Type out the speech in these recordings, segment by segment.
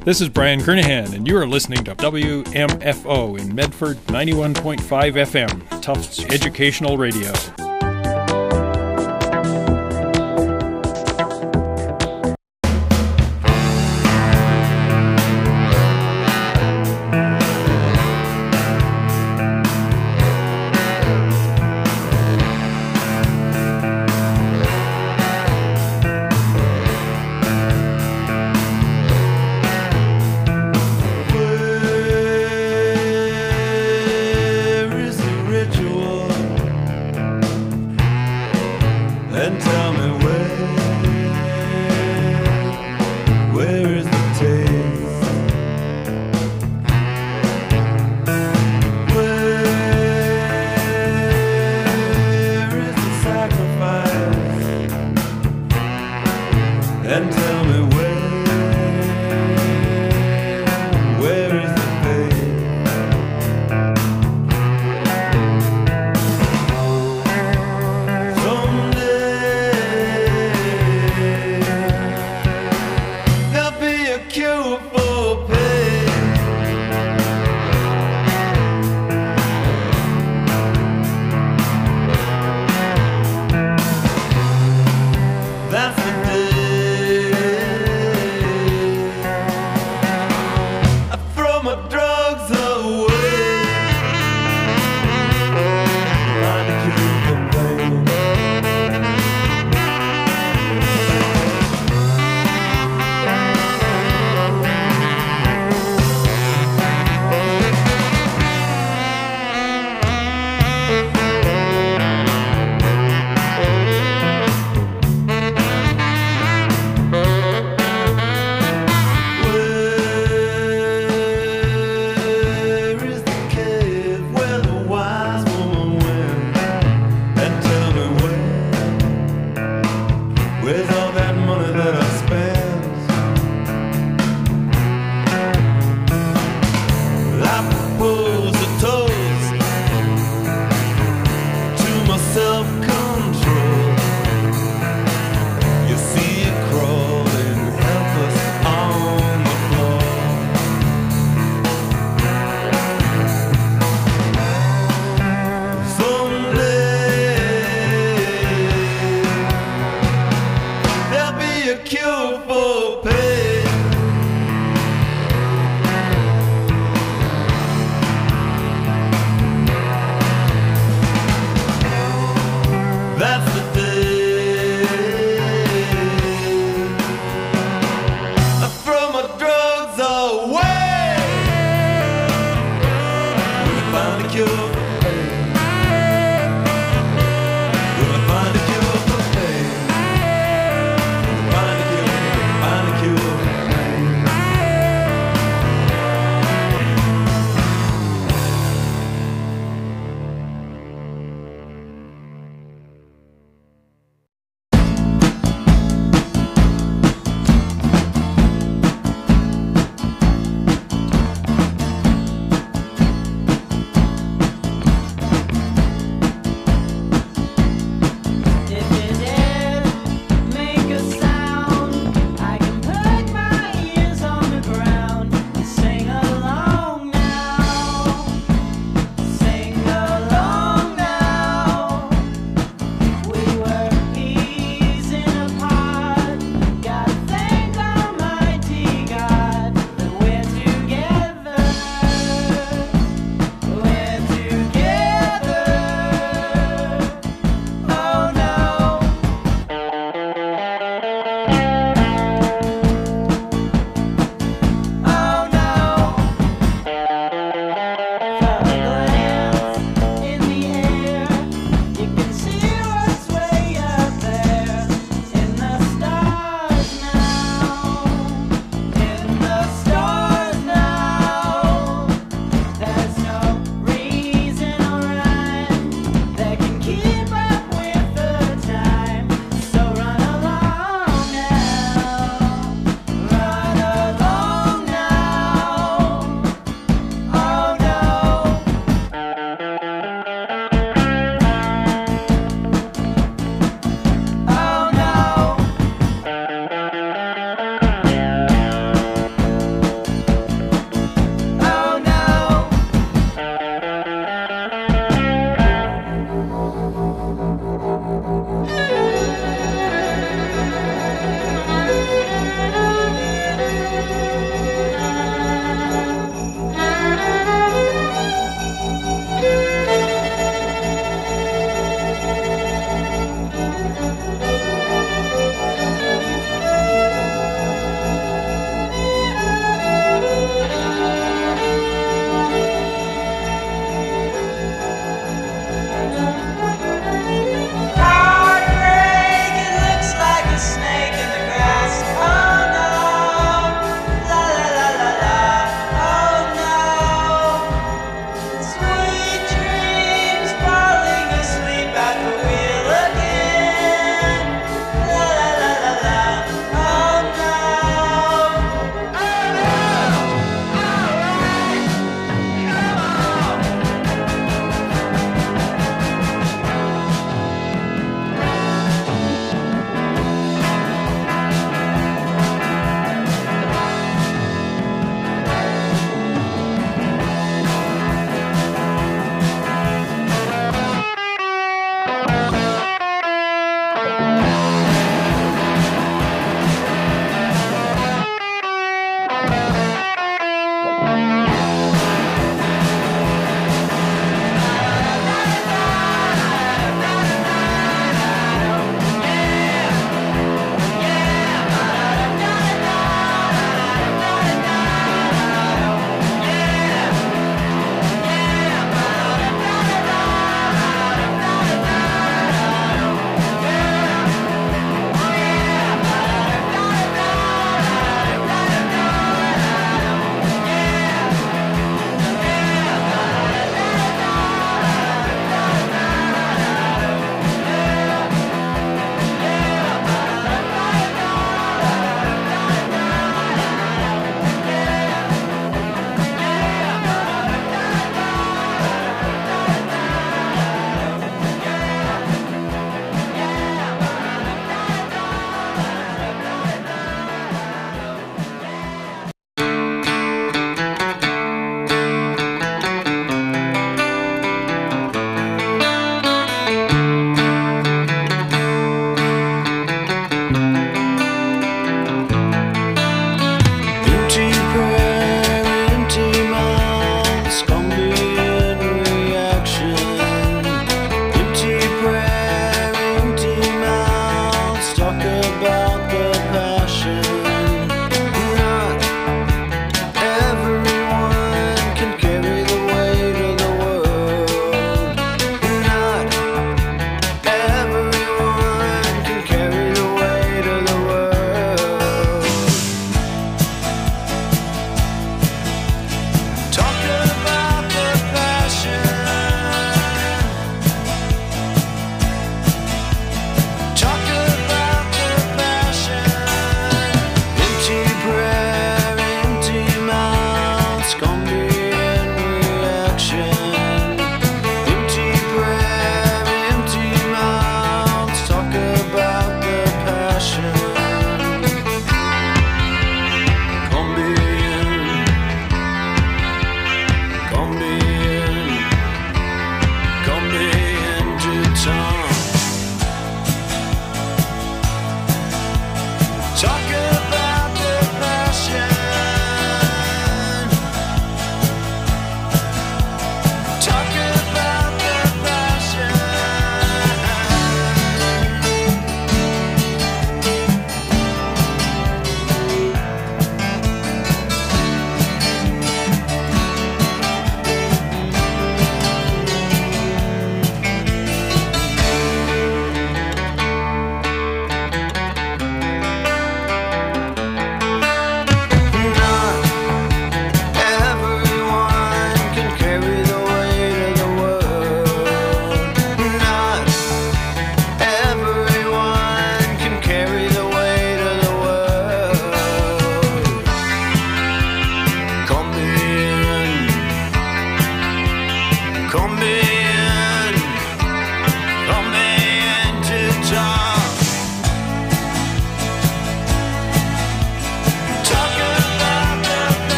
This is Brian Kernahan, and you are listening to WMFO in Medford 91.5 FM, Tufts Educational Radio.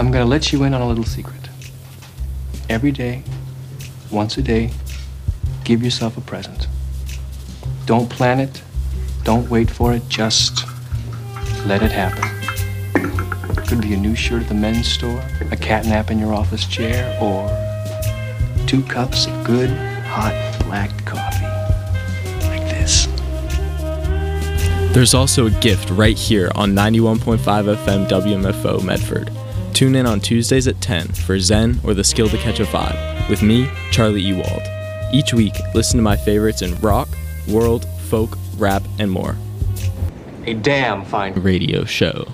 I'm gonna let you in on a little secret. Every day, once a day, give yourself a present. Don't plan it, don't wait for it, just let it happen. Could be a new shirt at the men's store, a cat nap in your office chair, or 2 cups of good, hot, black coffee. Like this. There's also a gift right here on 91.5 FM WMFO Medford. Tune in on Tuesdays at 10 for Zen or The Skill to Catch a Vibe with me, Charlie Ewald. Each week, listen to my favorites in rock, world, folk, rap, and more. A damn fine Radio show.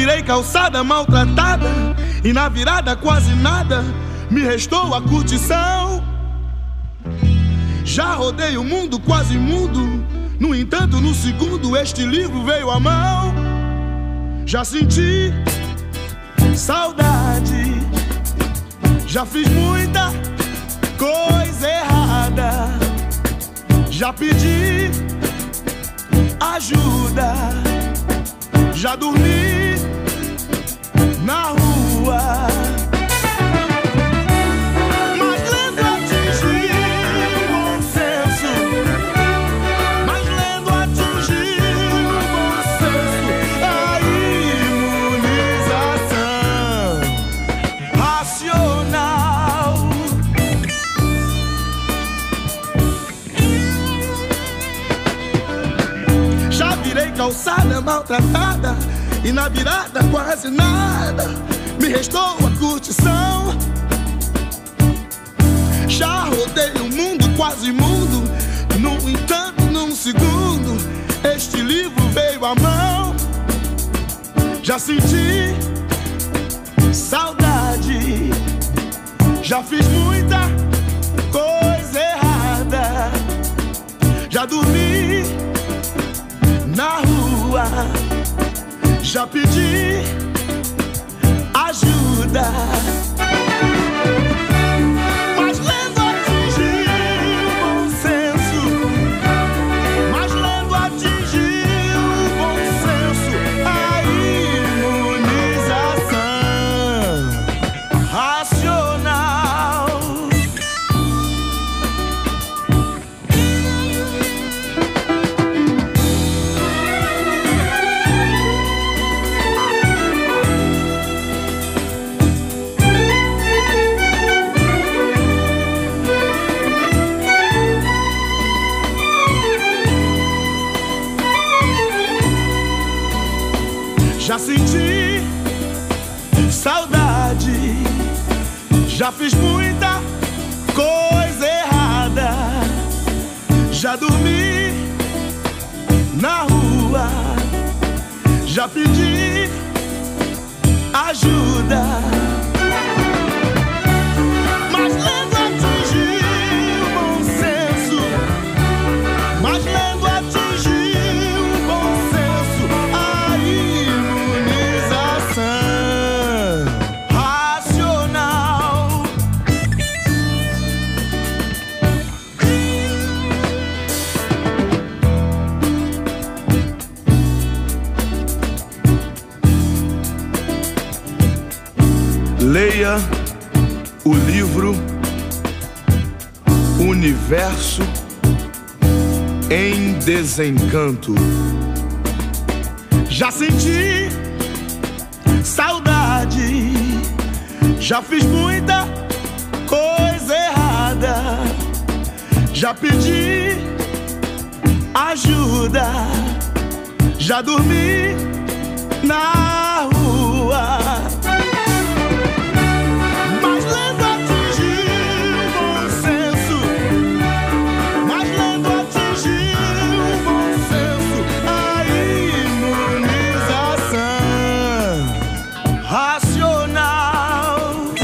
virei calçada maltratada e na virada quase nada me restou a curtição. Já rodei o mundo quase mudo, no entanto no segundo este livro veio à mão. Já senti saudade, já fiz muita coisa errada, já pedi ajuda, já dormi na rua. Mas lendo atingi o bom senso, mas lendo atingi o bom senso, a imunização racional. Já virei calçada maltratada e na virada quase nada me restou a curtição. Já rodei o mundo quase mundo, no entanto num segundo este livro veio à mão. Já senti saudade, já fiz muita coisa errada, já dormi na rua, já pedi ajuda. Mas lendo atingi o bom senso, mas lendo atingi o bom senso, a imunização racional. Já senti saudade, já fiz muita coisa errada, já dormi na rua, já pedi ajuda. Mas lendo atingi o bom senso, mas lendo atingi o bom senso, a imunização racional. Leia o livro Universo em Desencanto. Já senti saudade, já fiz muita coisa errada, já pedi ajuda, já dormi na rua. Mas lendo atingi o bom senso, mas lendo atingi o bom senso, a imunização racional.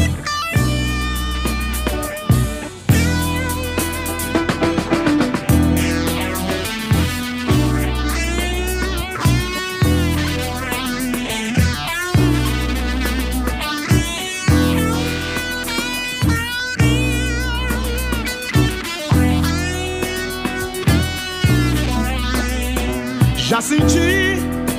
Já senti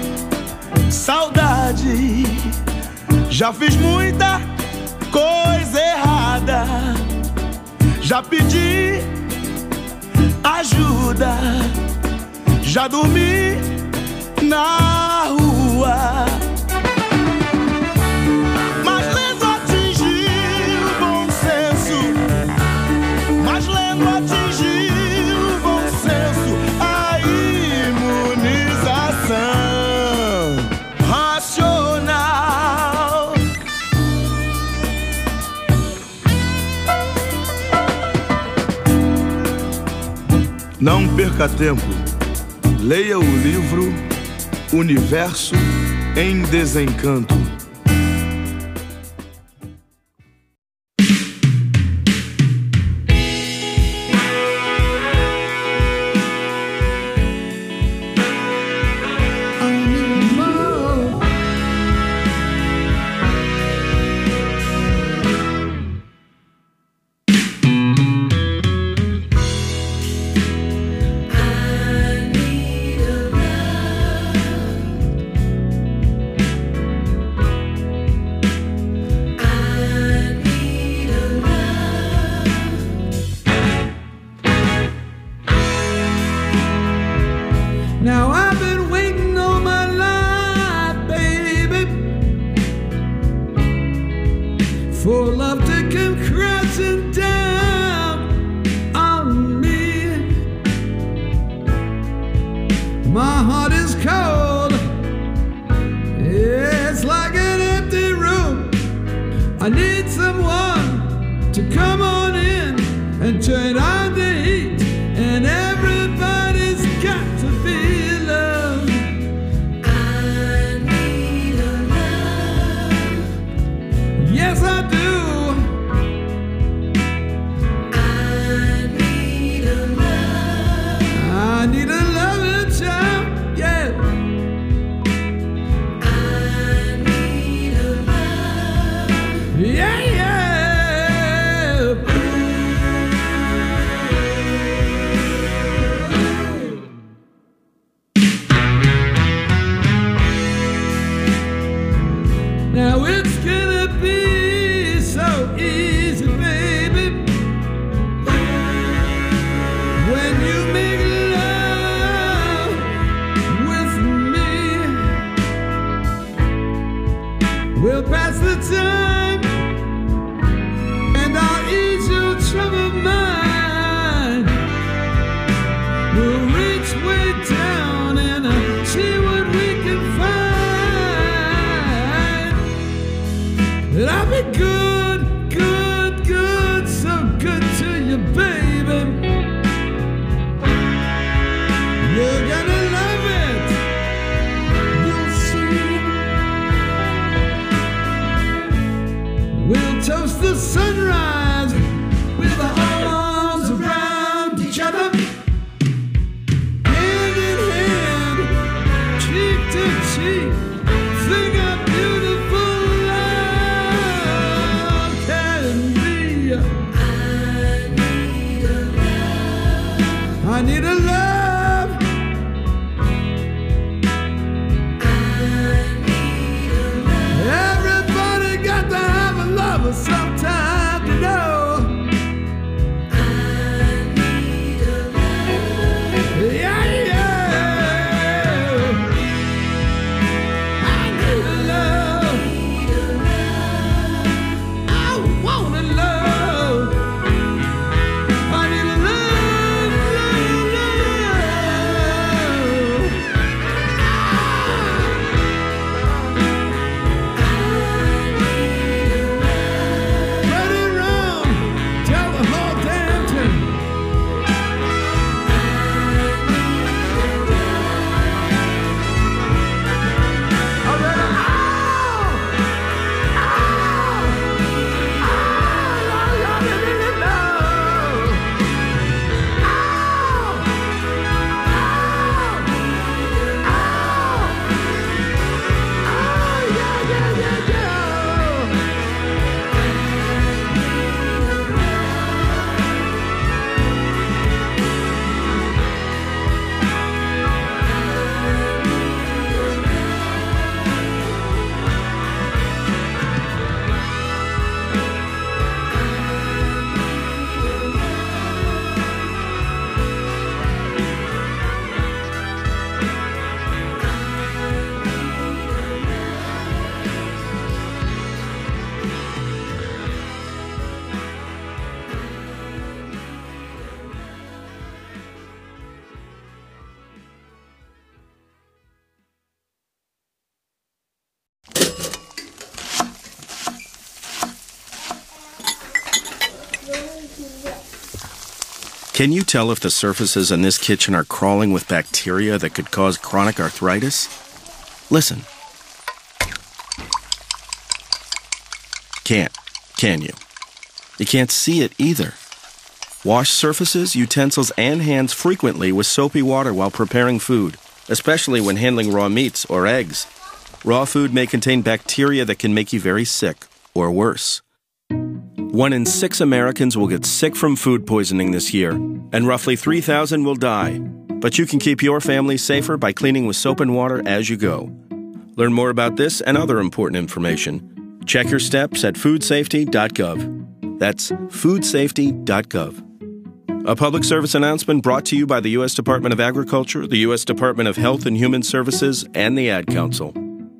saudade, já fiz muita coisa errada, já pedi ajuda, já dormi na rua. Mas lendo atingi o bom senso, mas lendo atingi o bom senso, a imunização racional. Não perca tempo, leia o livro Universo em desencanto. Now I've been waiting all my life, baby, for love to come crashing down on me. My heart is cold, it's like an empty room. I need someone to come on in and turn on the heat, and everybody's got to feel love. I need a love. Yes, I do. I need a love. I need a loving child, yeah. I need a love. Yeah, yeah. Now it's gonna be so easy, baby, when you make love with me. We'll pass the time and I'll ease your troubled mind. We'll reach way down and see what we can find. And I'll be good, good, good, so good to you, baby. You're gonna love it, you'll see. We'll toast the sunrise with our arms around each other, hand in hand, cheek to cheek. Think how beautiful love can be. I need a love. Everybody got to have a lover sometime, you know. Yeah, yeah. I need a love. I want a love. I need a love, love, love. Spread it around, tell the whole damn thing. Oh, baby, Can you tell if the surfaces in this kitchen are crawling with bacteria that could cause chronic arthritis? Listen. Can't, can you? You can't see it either. Wash surfaces, utensils, and hands frequently with soapy water while preparing food, especially when handling raw meats or eggs. Raw food may contain bacteria that can make you very sick, or worse. 1 in 6 Americans will get sick from food poisoning this year, and roughly 3,000 will die. But you can keep your family safer by cleaning with soap and water as you go. Learn more about this and other important information. Check your steps at foodsafety.gov. That's foodsafety.gov. A public service announcement brought to you by the U.S. Department of Agriculture, the U.S. Department of Health and Human Services, and the Ad Council.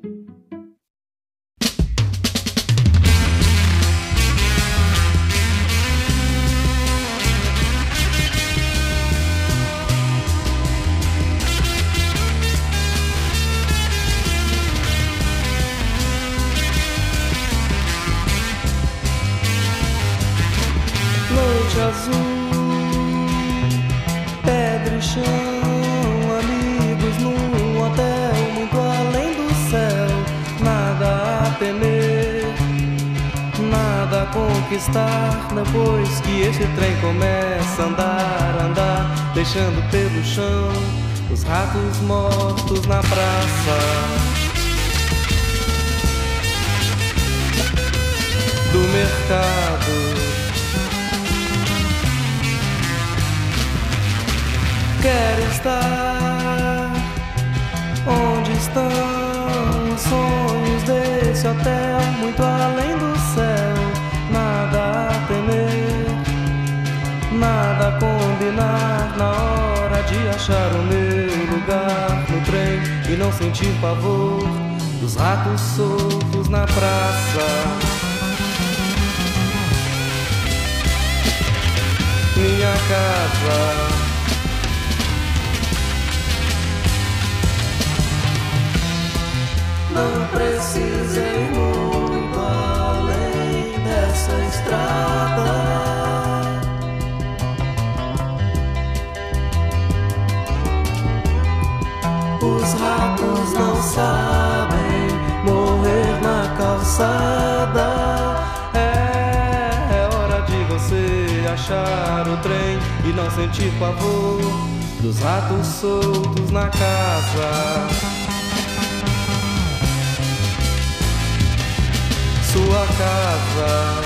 Noite azul, pedra e chão, amigos num hotel muito além do céu. Nada a temer, nada a conquistar, depois que esse trem começa a andar, deixando pelo chão os ratos mortos na praça. Do mercado, quero estar onde estão os sonhos desse hotel, muito além do céu. Nada a temer, nada a combinar, na hora de achar o meu lugar no trem e não sentir pavor dos ratos soltos na praça. Minha casa, não precisei muito além dessa estrada. Os ratos não sabem morrer na calçada. É hora de você achar o trem e não sentir pavor dos ratos soltos na casa. Sua casa,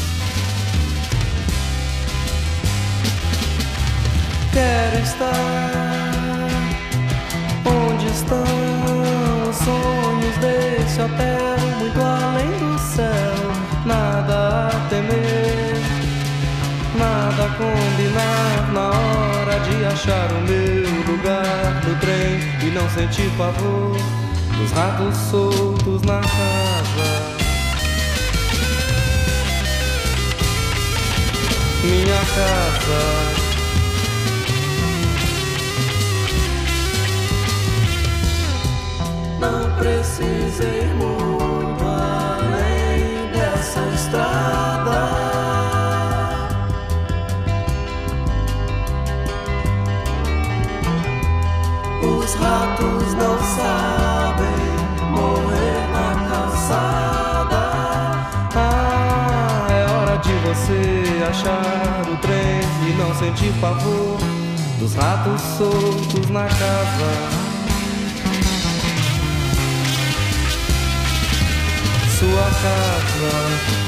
quero estar onde estão os sonhos desse hotel, muito além do céu. Nada a temer, nada a combinar, na hora de achar o meu lugar no trem e não sentir pavor dos ratos soltos na casa. Minha casa, não precisei muito além dessa estrada. Os ratos não sabem morrer na calçada. É hora de você achar o trem e não sentir pavor dos ratos soltos na casa. Sua casa,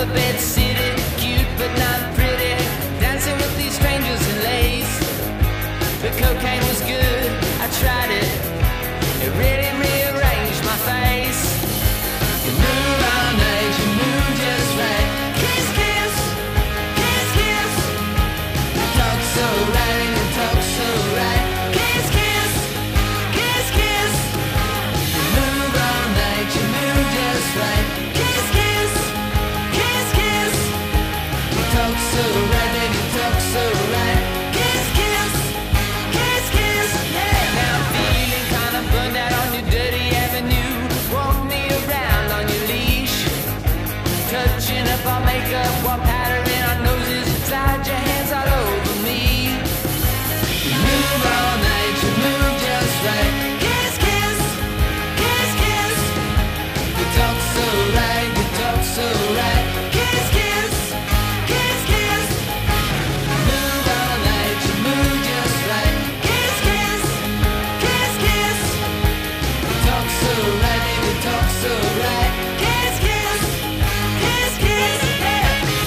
the bed sitting, cute but not pretty, dancing with these strangers in lace. The cocaine was good, I tried it. It really rearranged my face. You move all night, you move just right. Kiss, kiss, kiss, kiss. You talk so right and you talk so right. Kiss, kiss, kiss, kiss. You move all night, you move just right. Kiss, kiss, kiss, kiss. You talk so right and you talk so right. Kiss, kiss, kiss, kiss. Yeah. Now I'm feeling kinda burned out on your dirty avenue. Walk me around on your leash, touching up our makeup while powdering our noses. Slide your hands all over me. You move all night, you move just right. Kiss, kiss, kiss, kiss. You talk so right, you talk so right. Kiss, kiss, kiss, kiss. You move all night, you move just right. Kiss, kiss, kiss, kiss. You talk so right and you talk so right. Kiss, kiss, kiss, kiss, yeah.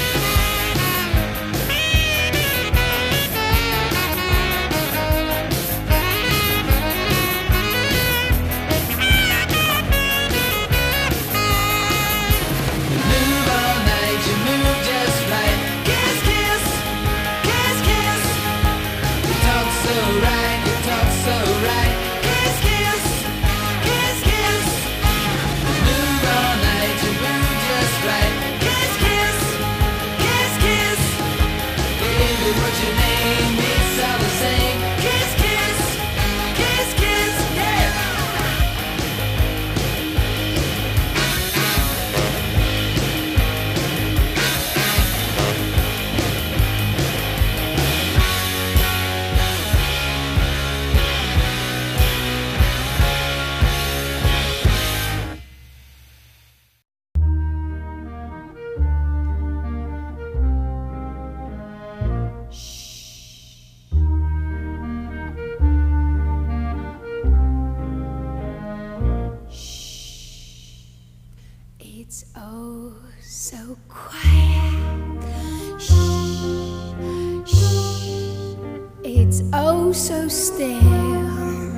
You move all night, you move just right. Kiss, kiss, kiss, kiss. You talk so right, you talk so right. Kiss, kiss, kiss, kiss. You move all night, you move just right. Kiss, kiss, kiss, kiss. Baby, what's your name? It's all the same. Kiss, kiss, kiss, kiss, yeah. It's oh so quiet. Shh, shh. It's oh so still.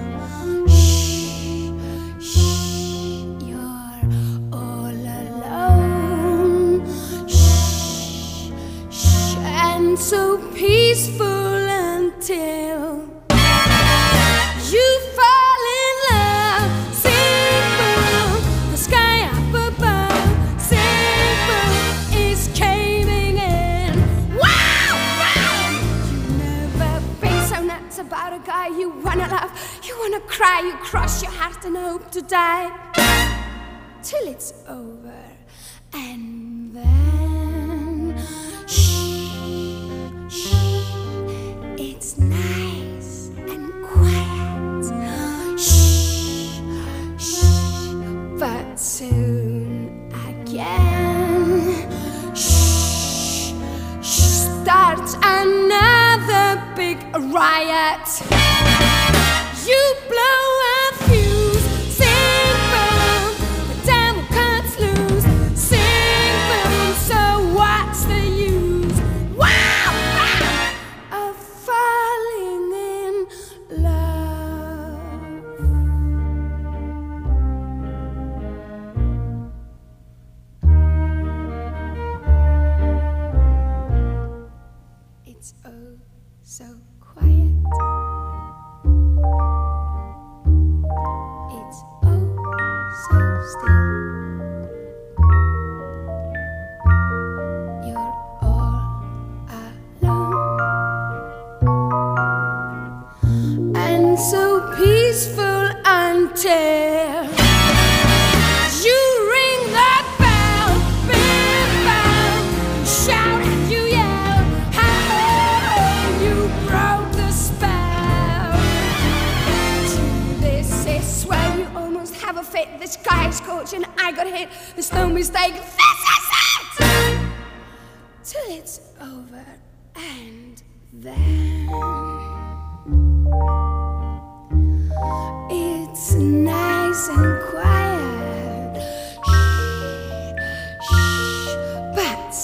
Shh, shh. You're all alone. Shh, shh. And so peaceful until you fall in love. Simple, the sky up above. Simple is caving in. Wow, wow. You never been so nuts about a guy you wanna love. You wanna cry, you cross your heart and hope to die till it's over. And then shh, shh. It's nice and quiet. Shh, shh. But soon again, shh, shh. Starts another big riot. You blow a fuse. Simple, the devil cuts loose. Simple, so what's the use? Wow, wow, of falling in love. It's oh so quiet. It's oh so still. You're all alone. And so peaceful until you ring that bell. Big bell. Shout and you yell. How you broke the spell. To this is where you almost have a fit. The sky is scorching, I got hit. There's no mistake. This is it. Till it's over. And then it's nice and quiet. Shh, shh. But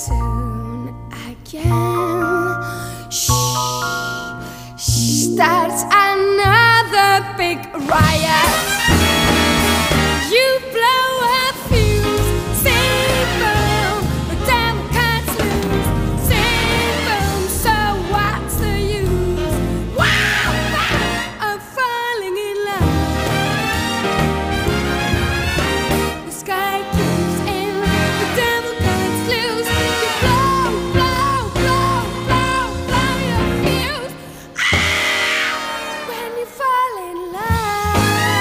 riot. You blow a fuse, sing boom, the Democrats lose, sing boom, so what's the use? Wow, wow, I'm falling in love. The sky keeps in, the Democrats lose. You blow, blow, blow, blow, blow your fuse. When you fall in love.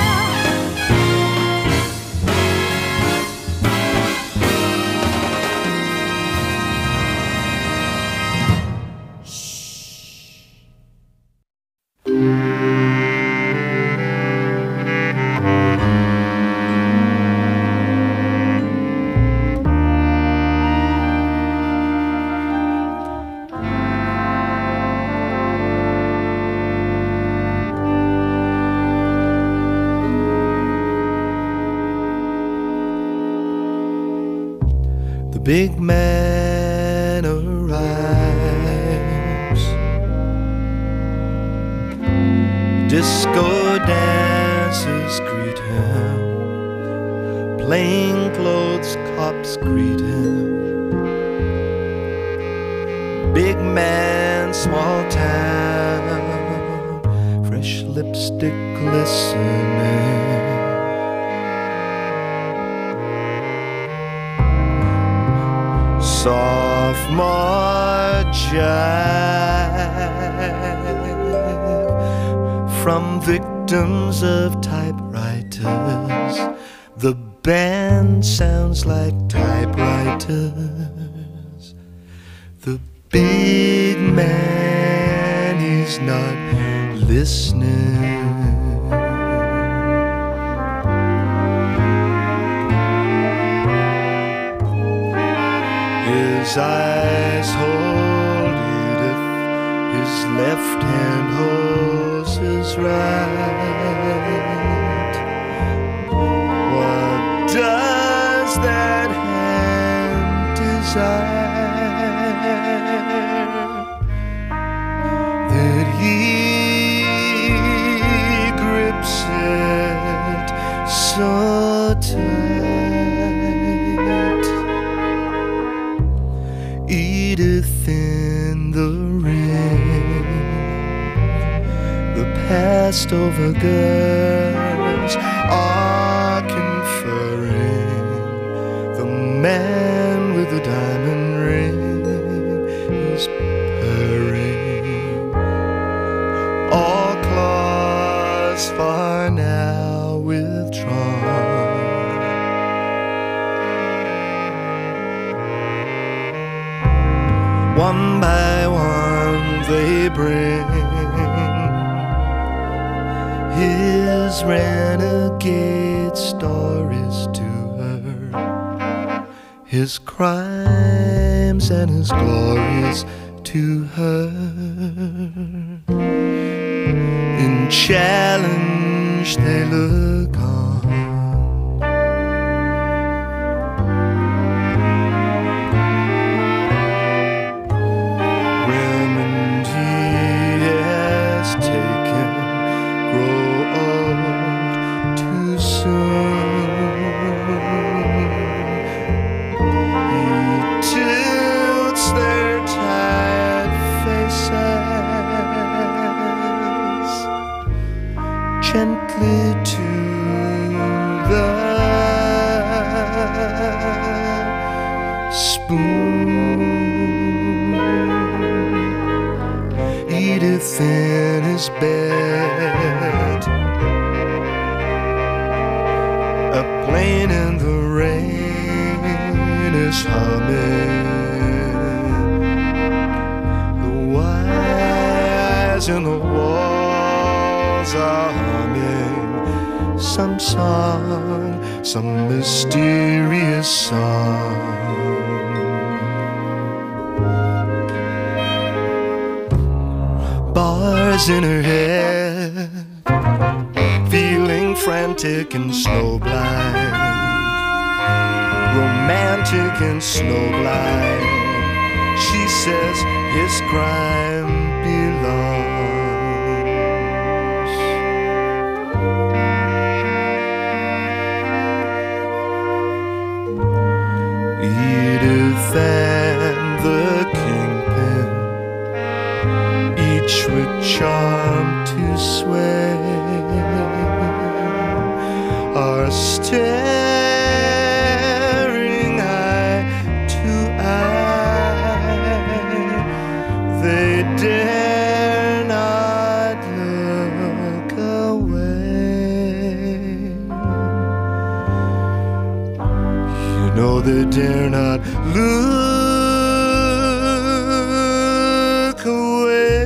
The big man arrives. Disco dancers greet him. Plainclothes cops greet him. Big man, small town. Fresh lipstick glistening. Sophomore jive from victims of typewriters. The band sounds like typewriters. The big man, he's not listening. His eyes hold it if his left hand holds his right. What does that hand desire? That he grips it so tight. Edith in the ring, the passed over girls are conferring. The man with the diamond ring is purring. All claws for now withdrawn. One by one they bring his renegade stories to her, his crimes and his glories to her. In challenge they look on. Gently to the spoon. Edith in his bed, a plane in the rain is humming. The wires in the walls are humming some song, some mysterious song. Bars in her head, feeling frantic and snowblind, romantic and snowblind. She says his crime belongs look away.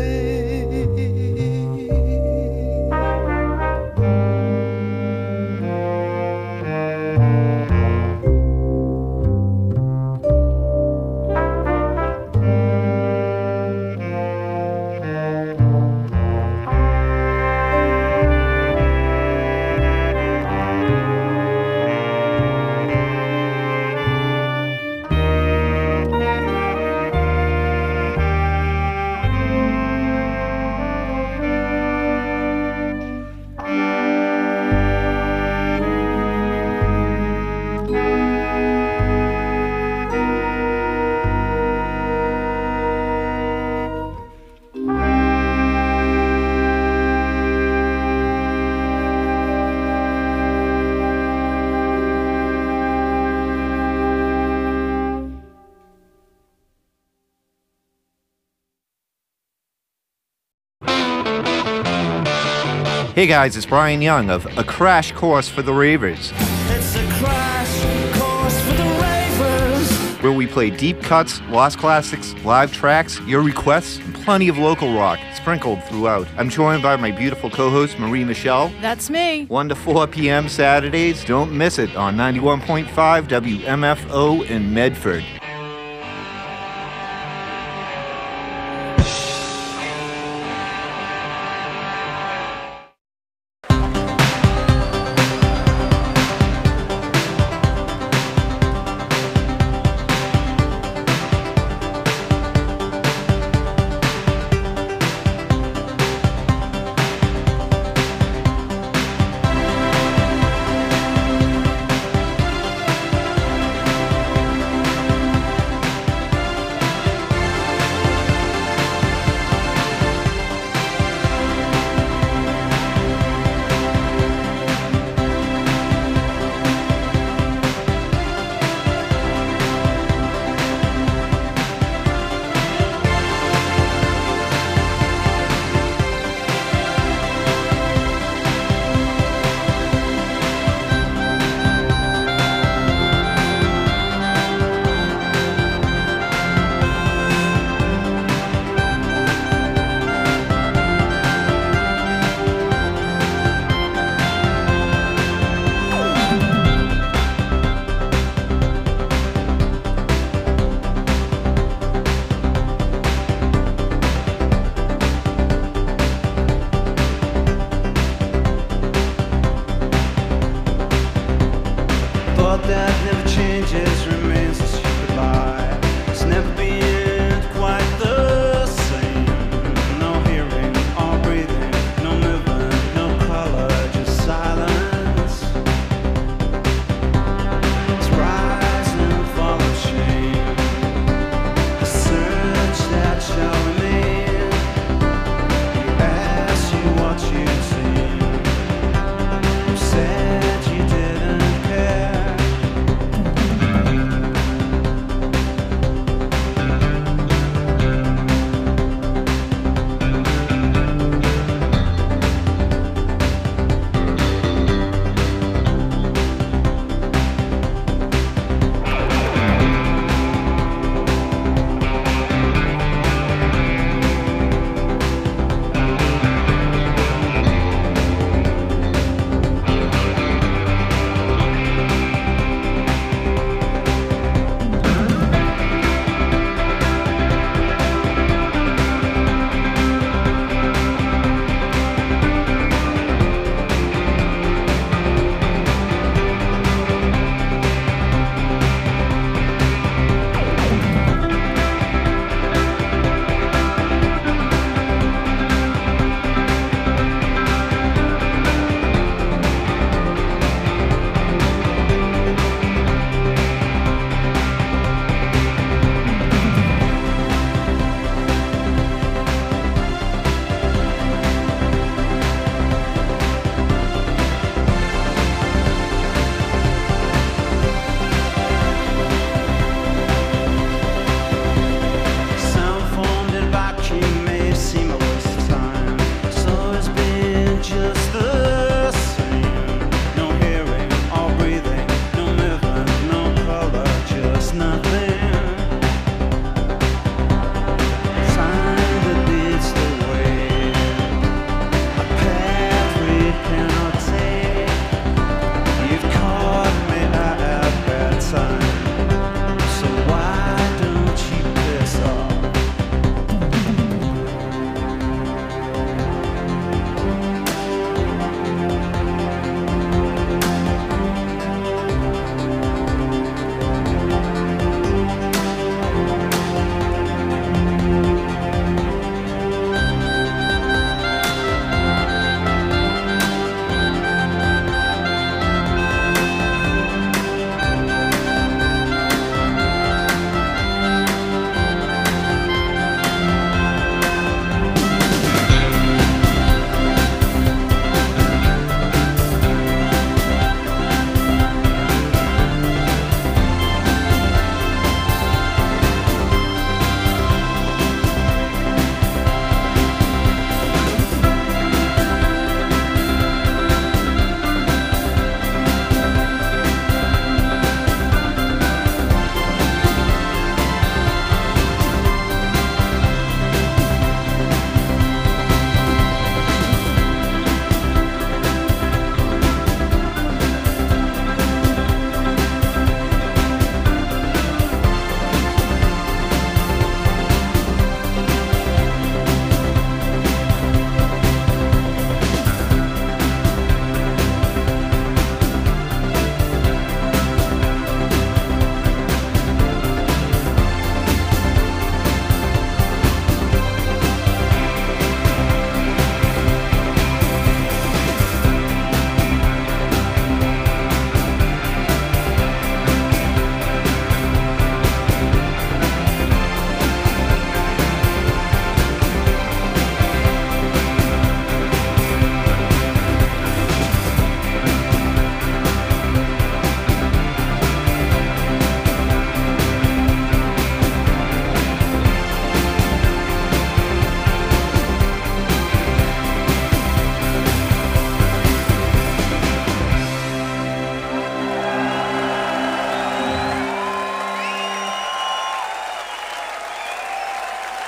Hey guys, it's Brian Young of A Crash Course for the Ravers. It's a crash course for the ravers. Where we play deep cuts, lost classics, live tracks, your requests, and plenty of local rock sprinkled throughout. I'm joined by my beautiful co-host, Marie Michelle. That's me. 1 to 4 p.m. Saturdays. Don't miss it on 91.5 WMFO in Medford.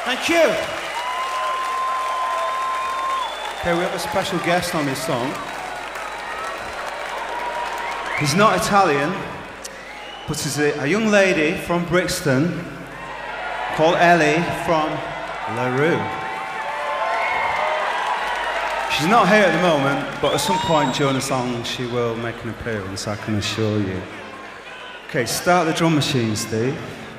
Thank you. Okay, we have a special guest on this song. He's not Italian, but he's a young lady from Brixton called Ellie from LaRue. She's not here at the moment, but at some point during the song she will make an appearance, I can assure you. Okay, start the drum machine, Steve.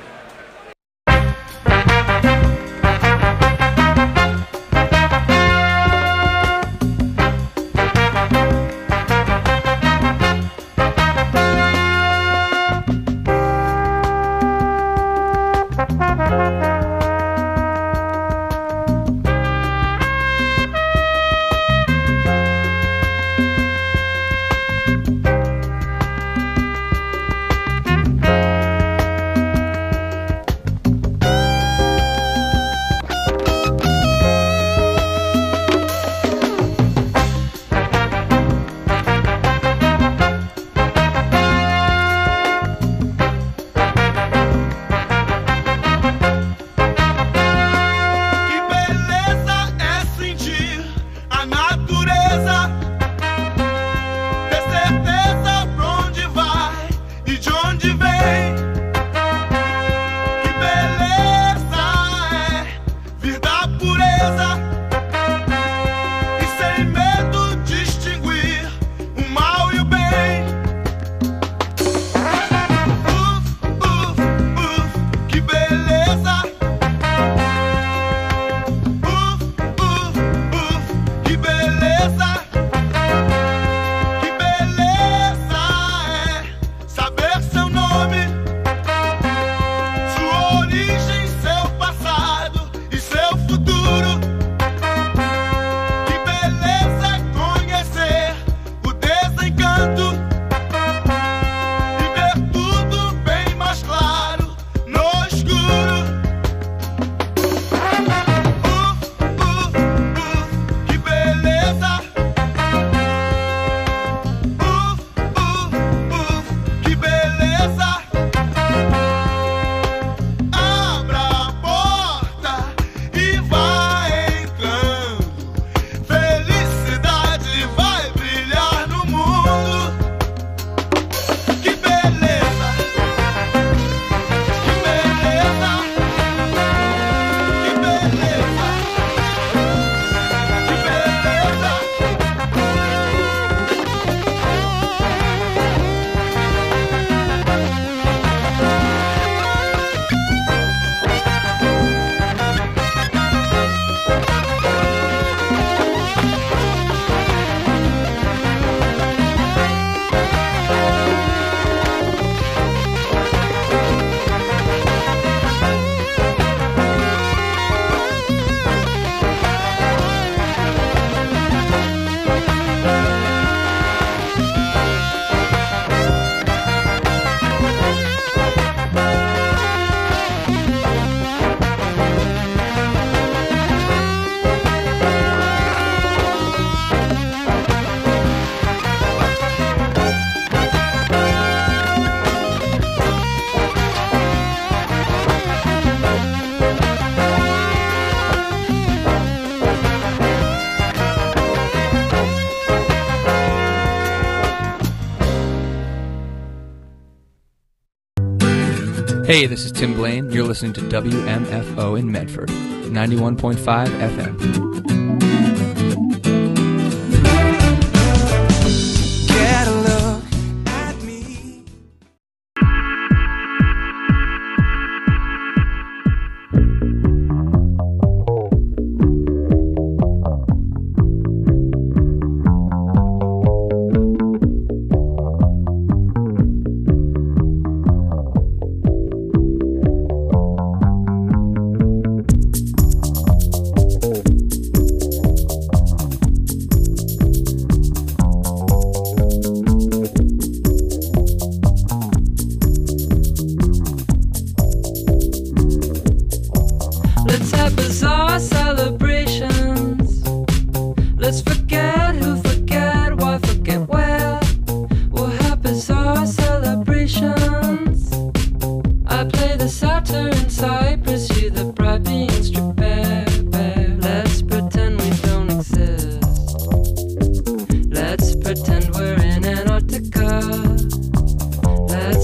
Hey, this is Tim Blaine. You're listening to WMFO in Medford, 91.5 FM.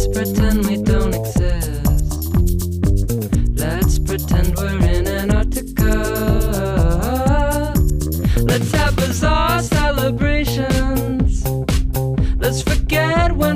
pretend we